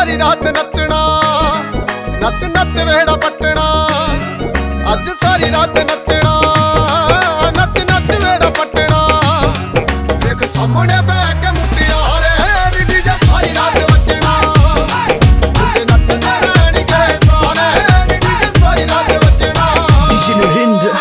सारी रात नचना, नच नच वेड़ा पटना। अज सारी रात नचना, नच नच वेड़ा पटना। देख सामने बैठ के मुटियारे डीजे सारी रात बजना। मुंडे नचदे रहणगे सारे डीजे सारी रात बजना। DJ Narinder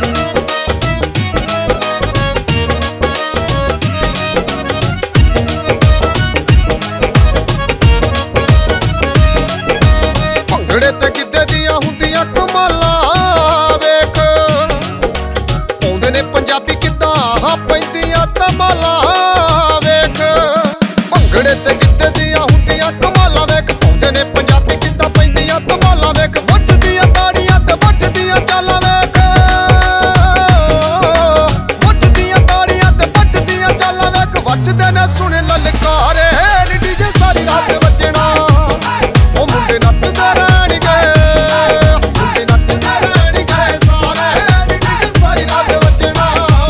ਭੰਗੜੇ ਤੇ ਕਿੱਦੇ ਦੀਆਂ ਹੁੰਦੀਆਂ ਕਮਾਲਾਂ ਵੇਖ, ਪਾਉਂਦੇ ਨੇ ਪੰਜਾਬੀ ਕਿੱਦਾਂ ਪੈਂਦੀਆਂ ਧਮਾਲਾਂ ਵੇਖ। ਭੰਗੜੇ ਤੇ ਕਿੱਦੇ ਦੀਆਂ ਹੁੰਦੀਆਂ ਕਮਾਲਾਂ ਵੇਖ, ਪਾਉਂਦੇ ਨੇ ਪੰਜਾਬੀ ਕਿੱਦਾਂ ਪੈਂਦੀਆਂ ਧਮਾਲਾਂ ਵੇਖ। ਵੱਜਦੀਆਂ ਤਾੜੀਆਂ ਤੇ ਵੱਜਦੀਆਂ ਚਾਲਾਂ ਵੇਖ, ਵੱਜਦੀਆਂ ਤਾੜੀਆਂ ਤੇ ਵੱਜਦੀਆਂ ਚਾਲਾਂ ਵੇਖ। ਵੱਜਦੇ ਨੇ ਸੁਣ ਲਲਕਾਰੇ ਡੀਜੇ ਸਾਰੀ ਰਾਤ ਵੱਜਣਾ। ਉਹ ਮੁੰਡੇ ਨੱਚਦੇ ਰਹਿਣਗੇ, ਮੁੰਡੇ ਨੱਚਦੇ ਰਹਿਣਗੇ ਸਾਰੇ ਡੀਜੇ ਸਾਰੀ ਰਾਤ ਵੱਜਣਾ।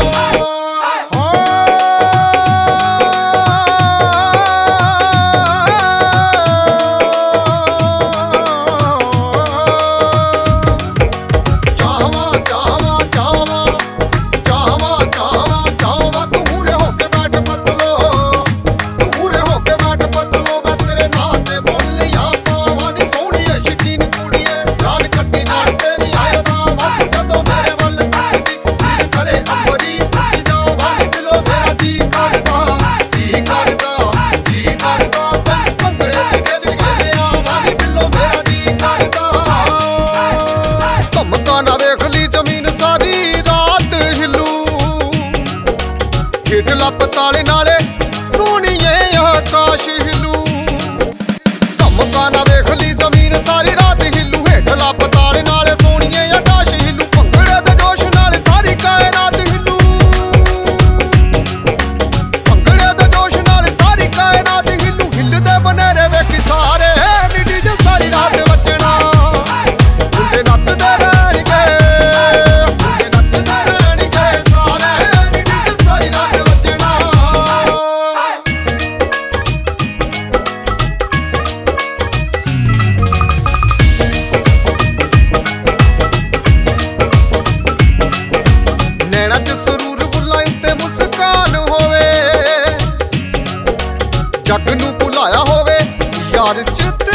ਚਾਵਾਂ ਚਾਵਾਂ ਚਾਵਾਂ ਚਾਵਾਂ ਚਾਵਾਂ ਚਾਵਾਂ ਤੂੰ ਮੂਹਰੇ ਹੋ ਕੇ ਬੈਠ ਪਤਲੋ, ਤੂੰ ਮੂਹਰੇ ਹੋ ਕੇ ਬੈਠ ਪਤਲੋ। ਮੈਂ ਤੇਰੇ ਨਾਂ ਤੇ ਬੋਲੀਆਂ ਪਾਵਾਂ ਨੀ ਸੋਹਣੀਏ ਸ਼ਕੀਨ ਕੁੜੀਏ। ਜਾਨ ਕੱਟੀ ਨਾਲ ਤੇਰੀ ਆਇਦਾ ਵੱਧ ਜਦੋਂ ਮੇਰੇ ਵੱਲ ਤੱਕਦੀ। ਦਿਲ ਕਰੇ ਅੰਬਰੀ ਉੱਡ ਜਾਵਾਂ ਨੀ ਦਿਲੋਂ ਮੇਰਾ ਜੀ ਕਰਦਾ, ਜੀ ਕਰਦਾ, ਜੀ ਕਰਦਾ। ਤੈਨੂੰ ਭੰਗੜੇ ਤੇ ਖਿੱਚ ਕੇ ਲਿਆਵਾਂ ਨੀ ਦਿਲੋਂ ਮੇਰਾ ਜੀ ਕਰਦਾ। ਧਮਕਾਂ ਨਾ ਵੇਖ ਲਈ ਜ਼ਮੀਨ ਸਾਰੀ ਰਾਤ ਹਿੱਲੂ। ਹੇਠ ਲੱਪ ਤਾਲੇ ਨਾਲੇ ਸੋਹਣੀਏ ਆਕਾਸ਼ ਹਿੱਲੂ। ਧਮਕਾਂ ਨਾ ਵੇਖ ਲਈ ਜ਼ਮੀਨ ਸਾਰੀ ਰਾਤ ਹਿੱਲੂ। ਹੇਠ ਲੱਪ ਤਾਲੇ ਨਾਲੇ ਸੋਹਣੀਏ ਆਕਾਸ਼ ਹਿੱਲੂ। ਭੰਗੜੇ ਦੇ ਜੋਸ਼ ਨਾਲ ਸਾਰੀ ਕਾਇਨਾਤ ਹਿੱਲੂ। ਭੰਗੜੇ ਦੇ ਜੋਸ਼ ਨਾਲ ਸਾਰੀ ਕਾਇਨਾਤ ਹਿੱਲੂ। ਹਿੱਲਦੇ ਬਨੇਰੇ ਵੇਖੀ ਸਾਰੇ ਡੀਜੇ ਸਾਰੀ ਰਾਤ ਵੱਜਣਾ। ਮੁੰਡੇ ਨੱਚਦੇ ਰਹਿਣਗੇ, ਮੁੰਡੇ ਨੱਚਦੇ ਰਹਿਣਗੇ ਸਾਰੇ ਡੀਜੇ ਸਾਰੀ ਰਾਤ ਵੱਜਣਾ। ਨੈਣਾ ਚ ਸਰੂਰ ਬੁੱਲਾਂ ਉੱਤੇ ਮੁਸਕਾਨ ਹੋਵੇ। ਜੱਗ ਨੂੰ ਭੁਲਾਇਆ ਹੋਵੇ ਯਾਰ ਚ